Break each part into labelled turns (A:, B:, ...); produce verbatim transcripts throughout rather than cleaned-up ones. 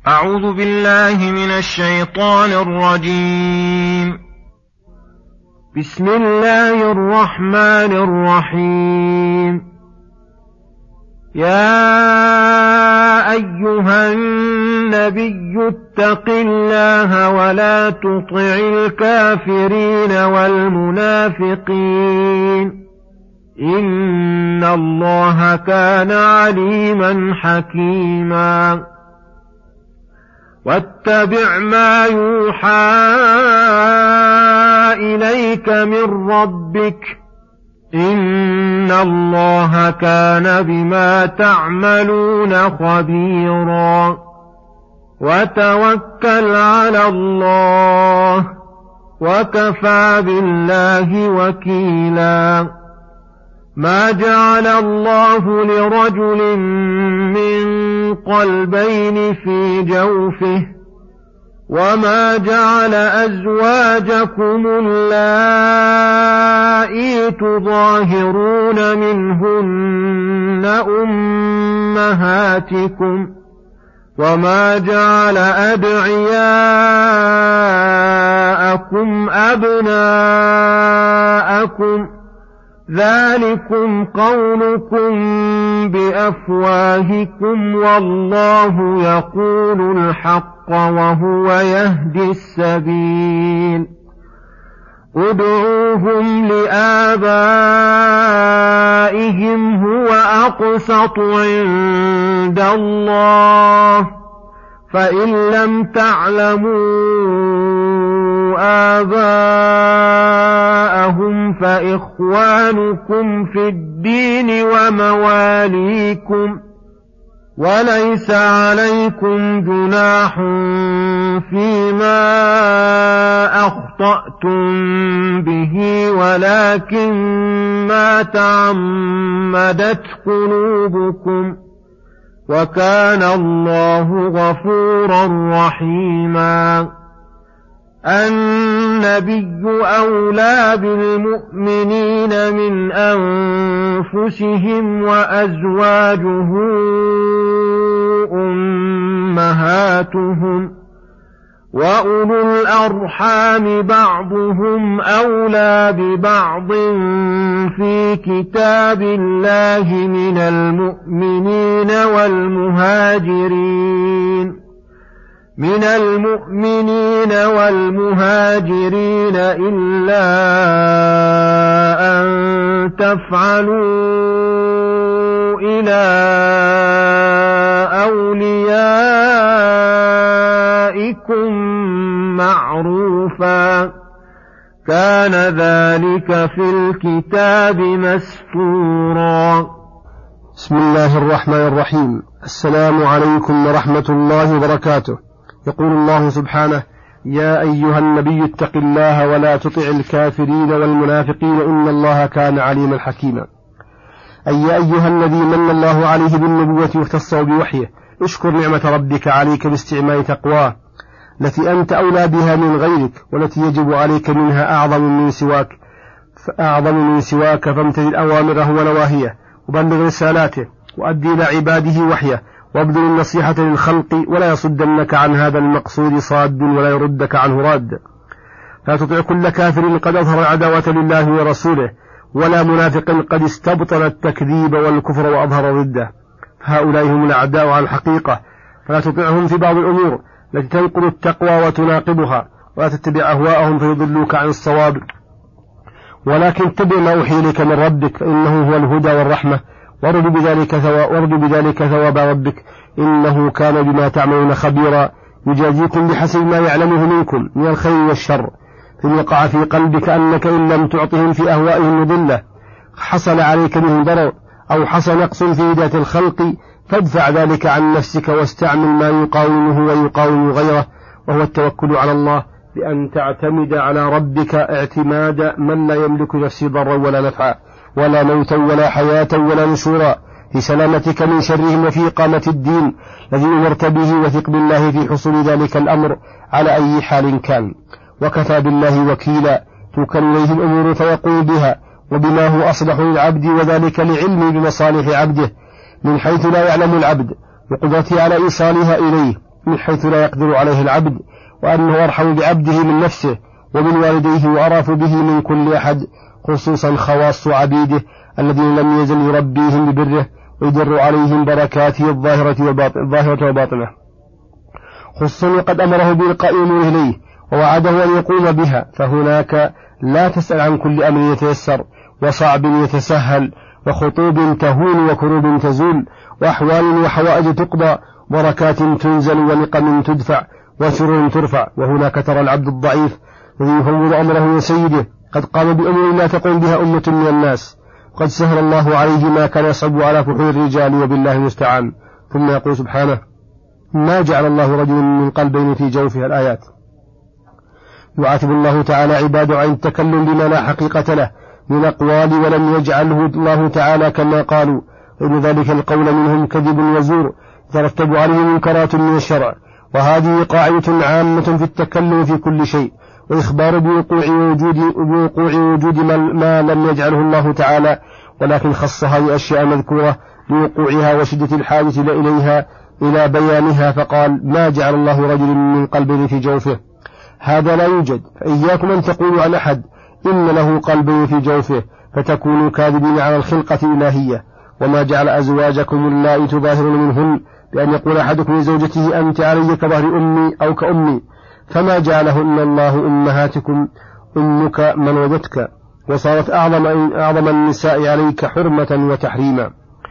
A: أعوذ بالله من الشيطان الرجيم. بسم الله الرحمن الرحيم. يا أيها النبي اتق الله ولا تطع الكافرين والمنافقين إن الله كان عليما حكيما. واتبع ما يوحى إليك من ربك إن الله كان بما تعملون خبيرا. وتوكل على الله وكفى بالله وكيلا. ما جعل الله لرجل من قلبين في جوفه وما جعل أزواجكم اللائي تظاهرون منهن أمهاتكم وما جعل أدعياءكم أبناءكم ذلكم قولكم بأفواهكم والله يقول الحق وهو يهدي السبيل. ادعوهم لآبائهم هو أقسط عند الله فإن لم تعلموا آباءهم فإخوانكم في الدين ومواليكم وليس عليكم جناح فيما أخطأتم به ولكن ما تعمدت قلوبكم وكان الله غفورا رحيما. النبي أولى بالمؤمنين من أنفسهم وأزواجه أمهاتهم وأولو الأرحام بعضهم أولى ببعض في كتاب الله من المؤمنين والمهاجرين من المؤمنين والمهاجرين إلا أن تفعلوا إلى أوليائكم معروفا كان ذلك في الكتاب مسطورا.
B: بسم الله الرحمن الرحيم. السلام عليكم ورحمة الله وبركاته. يقول الله سبحانه: يا أيها النبي اتق الله ولا تطع الكافرين والمنافقين إن الله كان عليما حكيما. أي يا أيها الذي من الله عليه بالنبوة واختصه بوحيه اشكر نعمة ربك عليك باستعمال تقواه التي أنت أولى بها من غيرك والتي يجب عليك منها أعظم من سواك أعظم من سواك فامتثل أوامره ونواهيه وبلغ رسالاته وأدي إلى عباده وحيه وابذل النصيحة للخلق ولا يصدنك عن هذا المقصود صاد ولا يردك عنه راد. لا تطع كل كافر قد أظهر العداوة لله ورسوله ولا منافق قد استبطن التكذيب والكفر وأظهر ضده فهؤلاء هم الأعداء على الحقيقة. فلا تطعهم في بعض الأمور التي تنقل التقوى وتناقضها ولا تتبع أهواءهم فيضلوك عن الصواب ولكن اتبع ما أوحي إليك من ربك فإنه هو الهدى والرحمة وارجو بذلك ثواب وارجو بذلك ثواب ربك إنه كان بما تعملون خبيرا. يجازيكم بحسب ما يعلمه منكم من الخير والشر. فإن وقع في قلبك أنك إن لم تعطهم في أهوائهم مضلة حصل عليك منهم ضرر أو حصل نقص في ذات الخلق فادفع ذلك عن نفسك واستعمل ما يقاومه ويقاوم غيره وهو التوكل على الله بأن تعتمد على ربك اعتماد من لا يملك نفسه ضرا ولا نفعا ولا موتا ولا حياة ولا نشورا في سلامتك من شرهم وفي إقامة الدين الذي أمرت به وثق بالله في حصول ذلك الأمر على أي حال كان. وكفى بالله وكيلا توكل إليه الأمور فيقوم بها وبما هو أصلح للعبد وذلك لعلم بمصالح عبده من حيث لا يعلم العبد وقدرته على إيصالها إليه من حيث لا يقدر عليه العبد، وأنه أرحم بعبده من نفسه ومن والديه وأرأف به من كل أحد، خصوصا خواص عبيده الذين لم يزل يربيهم ببره ويدر عليهم بركاته الظاهرة وباطنة، خصوصا وقد أمره بإلقاء أموره إليه ووعده أن يقوم بها، فهناك لا تسأل عن كل أمر يتيسر وصعب يتسهل وخطوب تهون وكروب تزول وأحوال وحوائج تقضى، بركات تنزل ونقم تدفع وسرور ترفع. وهناك ترى العبد الضعيف الذي يفوض أمره لسيده قد قام بأمور لا تقوم بها أمة من الناس، قد سهل الله عليه ما كان يصعب على فحول الرجال وبالله المستعان. ثم يقول سبحانه: ما جعل الله رجل من قلبين في جوفه. الآيات. يعاتب الله تعالى عباده عن التكلم بما لا حقيقة له من أقوال ولم يجعله الله تعالى كما قالوا، فإن ذلك القول منهم كذب وزور يترتب عليه منكرات من الشرع، وهذه قاعدة عامة في التكلم في كل شيء، وإخبار بوقوع وجود, بوقوع وجود ما, ما لم يجعله الله تعالى، ولكن خصها بأشياء مذكورة لوقوعها وشدة الحاجة إليها إلى بيانها، فقال: ما جعل الله رجل من قلبين في جوفه. هذا لا يوجد، فإياكم أن تقولوا عن أحد إن له قلبين في جوفه فتكونوا كاذبين على الخلقة الإلهية. وما جعل أزواجكم اللائي تظاهرون منهن بأن يقول أحدكم لزوجته: أنت علي كظهر أمي أو كأمي، فما جعلهن الله أمهاتكم، أمك من ولدتك، وصارت أعظم, أعظم النساء عليك حرمة وتحريما،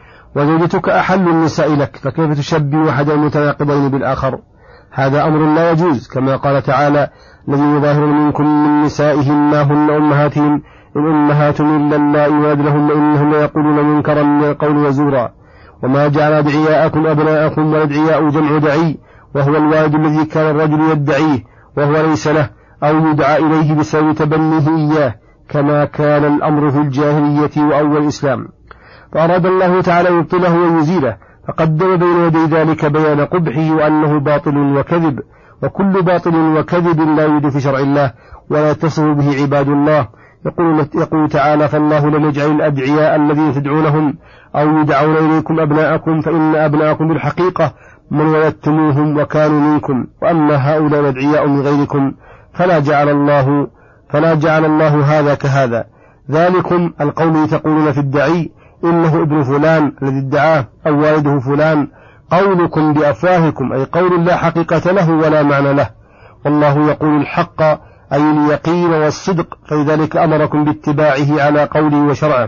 B: وزوجتك أحل النساء لك، فكيف تشبه أحدا متناقضين بالآخر؟ هذا أمر لا يجوز، كما قال تعالى: الذين يظاهرون منكم من نسائهم ما هن أمهاتهم إن أمهاتهم إلا اللائي ولدنهن إنهم يقولون منكرا من القول وزورا. وما جعل أدعياءكم أبناءكم، والأدعياء جمع دعي، وهو الوالد الذي كان الرجل يدعيه وهو ليس له أو يدعى إليه بسبب تبنيه إياه، كما كان الأمر في الجاهلية وأول الإسلام، فأراد الله تعالى يبطله ويزيله، فقدم بين يدي ذلك بيان قبحه وأنه باطل وكذب، وكل باطل وكذب لا يوجد في شرع الله ولا يتصف به عباد الله. يقول, يقول تعالى: فالله لم يجعل الأدعياء الذين تدعونهم أو يدعون إليكم أبناءكم، فإن أبناءكم بالحقيقة من ولدتموهم وكانوا منكم، وأما هؤلاء الأدعياء من غيركم فلا جعل الله فلا جعل الله هذا كهذا. ذلكم القول تقولون في الدعي إنه ابن فلان الذي ادعاه أو والده فلان، قولكم بأفواهكم، أي قول لا حقيقة له ولا معنى له، والله يقول الحق أي اليقين والصدق، فلذلك أمركم باتباعه على قوله وشرعه،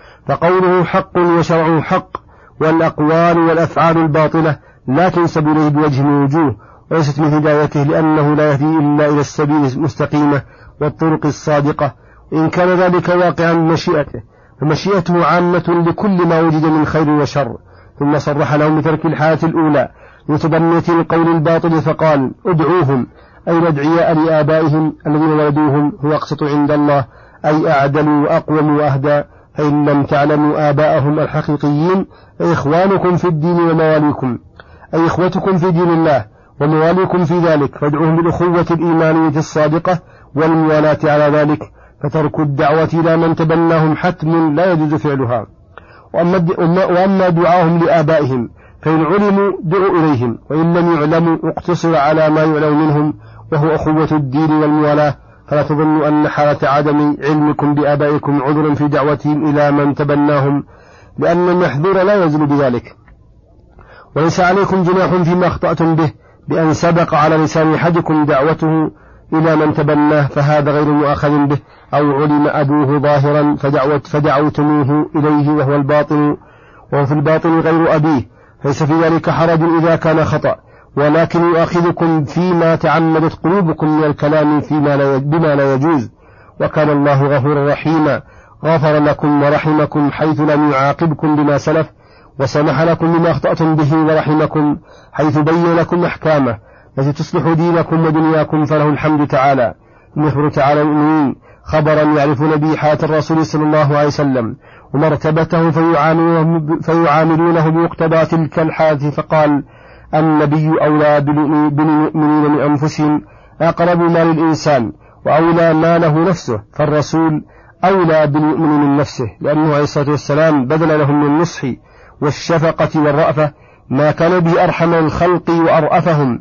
B: فقوله حق وشرعه حق، والأقوال والأفعال الباطلة لا تنسب إليه بوجه من وجوه، وليست من هدايته، لأنه لا يهدي إلا إلى السبيل المستقيمة والطرق الصادقة، إن كان ذلك واقعا بمشيئته، فمشيئته عامة لكل ما وجد من خير وشر. ثم صرح لهم بترك الحالة الأولى لتبنية القول الباطل، فقال: ادعوهم، أي الأدعياء لآبائهم الذين ولدوهم، هو أقسط عند الله، أي أعدل وأقوم وأهدى، فإن لم تعلموا آباءهم الحقيقيين فإخوانكم في الدين ومواليكم، أي إخوتكم في دين الله ومواليكم في ذلك، فادعوهم بالأخوة الإيمانية الصادقة والموالاة على ذلك، فترك الدعوة إلى من تبناهم حتم لا يجوز فعلها. وأما دعاهم لآبائهم فإن علموا دعوا إليهم، وإن لم يعلموا اقتصر على ما يعلم منهم، وهو أخوة الدين والموالاة، فلا تظنوا أن حالة عدم علمكم بآبائكم عذر في دعوتهم إلى من تبناهم، لأن المحذور لا يزل بذلك. وليس عليكم جناح فيما أخطأتم به بأن سبق على لسان أحدكم دعوته إلى من تبناه، فهذا غير مؤاخذ به، أو علم أبوه ظاهرا فدعوت فدعوتموه إليه وهو الباطل، وهو في الباطل غير أبيه، فليس في ذلك حرج إذا كان خطأ، ولكن يؤاخذكم فيما تعمدت قلوبكم من الكلام فيما لا بما لا يجوز، وكان الله غفورا رحيما، غفر لكم ورحمكم حيث لم يعاقبكم بما سلف، وسمح لكم بما أخطأتم به، ورحمكم حيث بين لكم أحكامه التي تصلح دينكم ودنياكم، فله الحمد تعالى. يخبر تعالى المؤمنين خبرا يعرفون به حالة الرسول صلى الله عليه وسلم ومرتبته، فيعاملونه, فيعاملونه بمقتضى تلك الحالة، فقال: النبي أولى بالمؤمنين من أنفسهم أقرب ما للإنسان، وأولى ما له نفسه، فالرسول أولى بالمؤمن من نفسه، لأنه عليه الصلاة والسلام بذل لهم من النصح والشفقة والرأفة ما كان به أرحم الخلق وأرأفهم،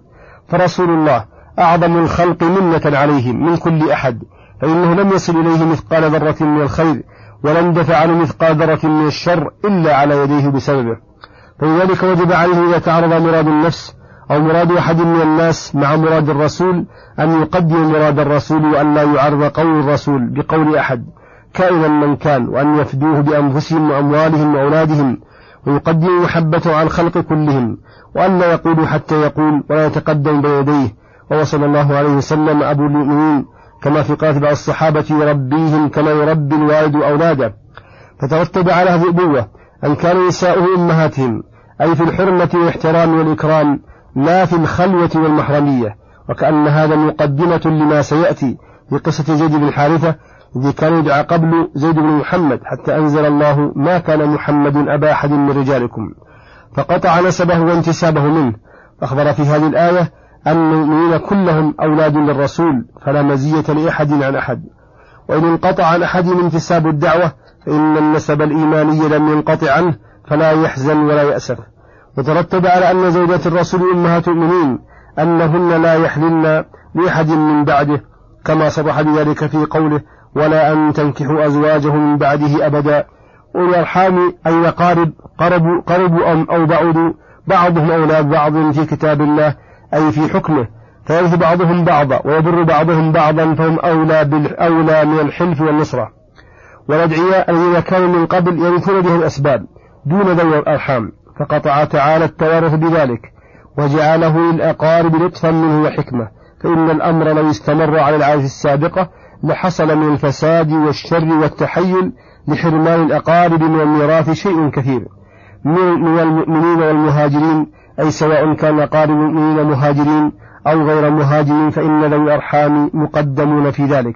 B: فرسول الله أعظم الخلق منة عليهم من كل أحد، فإنه لم يصل إليه مثقال ذرة من الخير، ولم دفع عنه مثقال ذرة من الشر إلا على يديه بسببه. فلذلك وجب عليه إذا تعرض مراد النفس أو مراد أحد من الناس مع مراد الرسول أن يقدم مراد الرسول، وأن لا يعرض قول الرسول بقول أحد كائنا من كان، وأن يفدوه بأنفسهم وأموالهم وأولادهم، ويقدم محبته على الخلق كلهم، وأن لا يقول حتى يقول ولا يتقدم بيديه. وهو صلى الله عليه وسلم أبو المؤمنين، كما في قال بعض الصحابة يربيهم كما يربي الوالد أولاده. فترتب على هذه الأبوة أن كان نساؤه أمهاتهم، أي في الحرمة والاحترام والإكرام، لا في الخلوة والمحرمية. وكأن هذا مقدمة لما سيأتي في قصة زيد بن حارثة الذي كان يدعى قبل زيد بن محمد، حتى أنزل الله ما كان محمد أبا أحد من رجالكم، فقطع نسبه وانتسابه منه. أخبر في هذه الآية أن المؤمنين كلهم أولاد للرسول، فلا مزية لأحد عن أحد. وإن انقطع عن أحدهم انتساب الدعوة فإن النسب الإيماني لم ينقطع عنه، فلا يحزن ولا يأسف. وترتب على أن زوجات الرسول أمهات المؤمنين أنهن لا يحللن لأحد من بعده، كما صرح بذلك في قوله ولا أن تنكحوا أزواجه من بعده أبدا. أولي الأرحام أي قارب قربوا, قربوا أو بعدوا، بعضهم أولاد بعض في كتاب الله أي في حكمه، فيرث بعضهم بعضا ويضر بعضهم بعضا، فهم أولى, بالأولى من الحلف والنصرة. والأدعياء الذين كانوا من قبل يرثون به الأسباب دون ذوي الأرحام، فقطع تعالى التوارث بذلك وجعله للأقارب لطفا منه وحكمة. فإن الأمر لو استمر على العادة السابقة لحصل من الفساد والشر والتحيل لحرمان الأقارب من الميراث شيء كثير من المؤمنين والمهاجرين، أي سواء كان أقارب المؤمنين مهاجرين أو غير مهاجرين، فإن ذوي الأرحام مقدمون في ذلك.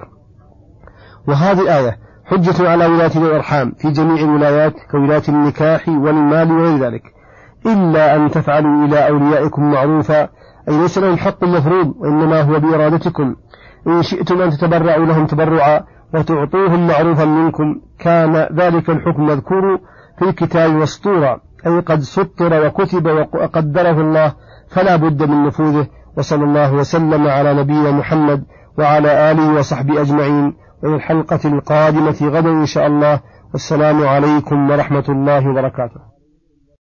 B: وهذه الآية حجة على ولاة الأرحام في جميع الولايات كولاة النكاح والمال وغير ذلك، إلا أن تفعلوا إلى أوليائكم معروفا، أي ليس لهم حق مفروض، وإنما هو بإرادتكم. إن شئتم أن تتبرعوا لهم تبرعا وتعطوهم معروفا منكم، كان ذلك الحكم مذكور في الكتاب مسطورا، أي قد سطر وكتب وقدره الله، فلا بد من نفوذه. وصلى الله وسلم على نبينا محمد وعلى آله وصحبه أجمعين، وإلى الحلقة القادمة غدا إن شاء الله، والسلام عليكم ورحمة الله وبركاته.